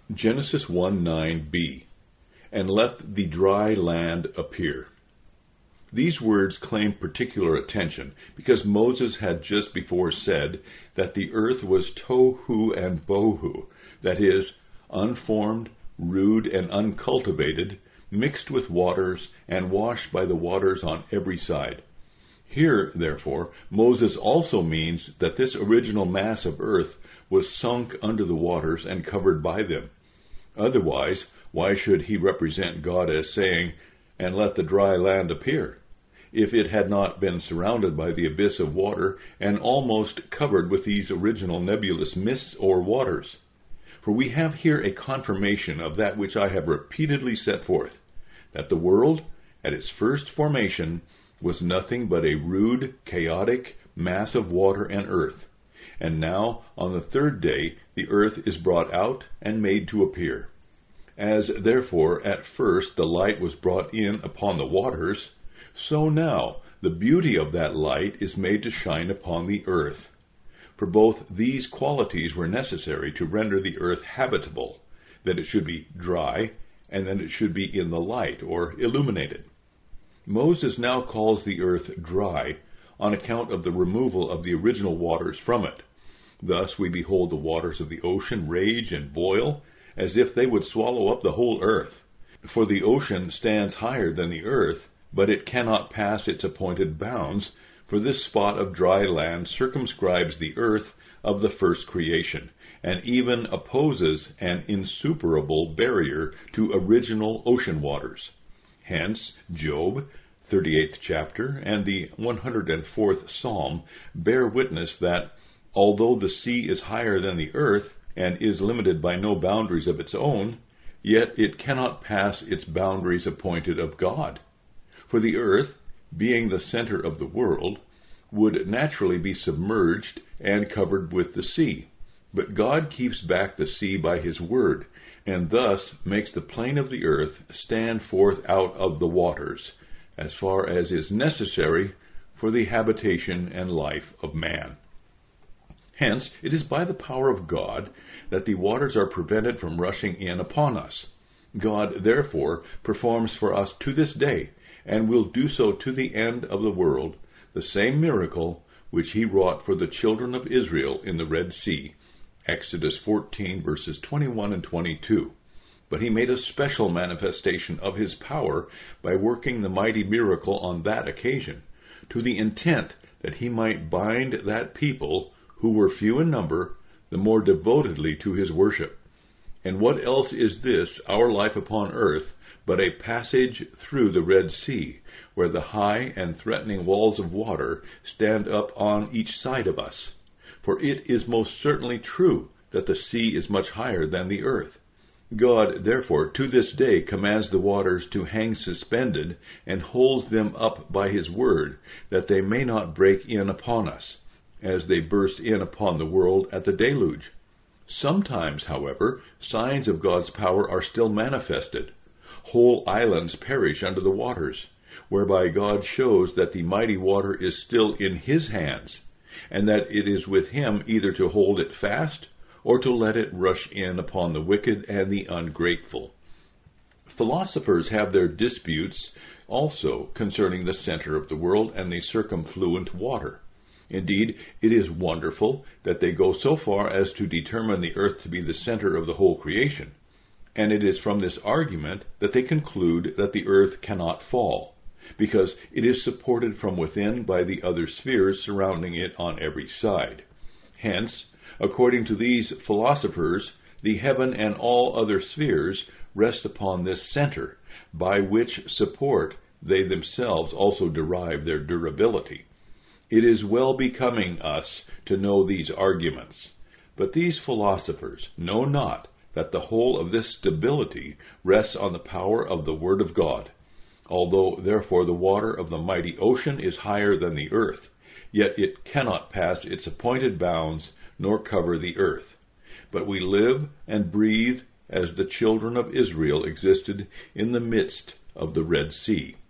Genesis 1:9b, and let the dry land appear. These words claim particular attention because Moses had just before said that the earth was tohu and bohu, that is, unformed, rude, and uncultivated, mixed with waters, and washed by the waters on every side. Here, therefore, Moses also means that this original mass of earth was sunk under the waters and covered by them. Otherwise, why should he represent God as saying, "And let the dry land appear," if it had not been surrounded by the abyss of water and almost covered with these original nebulous mists or waters? For we have here a confirmation of that which I have repeatedly set forth, that the world, at its first formation, was nothing but a rude, chaotic mass of water and earth. And now, on the third day, the earth is brought out and made to appear. As, therefore, at first the light was brought in upon the waters, so now the beauty of that light is made to shine upon the earth. For both these qualities were necessary to render the earth habitable, that it should be dry, and that it should be in the light, or illuminated. Moses now calls the earth dry, on account of the removal of the original waters from it. Thus we behold the waters of the ocean rage and boil, as if they would swallow up the whole earth. For the ocean stands higher than the earth, but it cannot pass its appointed bounds, for this spot of dry land circumscribes the earth of the first creation, and even opposes an insuperable barrier to original ocean waters. Hence, Job, 38th chapter, and the 104th Psalm bear witness that, although the sea is higher than the earth, and is limited by no boundaries of its own, yet it cannot pass its boundaries appointed of God. For the earth, being the center of the world, would naturally be submerged and covered with the sea. But God keeps back the sea by His word, and thus makes the plain of the earth stand forth out of the waters, as far as is necessary for the habitation and life of man. Hence, it is by the power of God that the waters are prevented from rushing in upon us. God, therefore, performs for us to this day, and will do so to the end of the world, the same miracle which He wrought for the children of Israel in the Red Sea, Exodus 14, verses 21 and 22. But He made a special manifestation of His power by working the mighty miracle on that occasion, to the intent that He might bind that people, who were few in number, the more devotedly to His worship. And what else is this, our life upon earth, but a passage through the Red Sea, where the high and threatening walls of water stand up on each side of us? For it is most certainly true that the sea is much higher than the earth. God, therefore, to this day commands the waters to hang suspended, and holds them up by His word, that they may not break in upon us, as they burst in upon the world at the deluge. Sometimes, however, signs of God's power are still manifested. Whole islands perish under the waters, whereby God shows that the mighty water is still in His hands, and that it is with Him either to hold it fast, or to let it rush in upon the wicked and the ungrateful. Philosophers have their disputes also concerning the center of the world and the circumfluent water. Indeed, it is wonderful that they go so far as to determine the earth to be the center of the whole creation, and it is from this argument that they conclude that the earth cannot fall, because it is supported from within by the other spheres surrounding it on every side. Hence, according to these philosophers, the heaven and all other spheres rest upon this center, by which support they themselves also derive their durability. It is well becoming us to know these arguments. But these philosophers know not that the whole of this stability rests on the power of the Word of God. Although, therefore, the water of the mighty ocean is higher than the earth, yet it cannot pass its appointed bounds, nor cover the earth. But we live and breathe as the children of Israel existed in the midst of the Red Sea.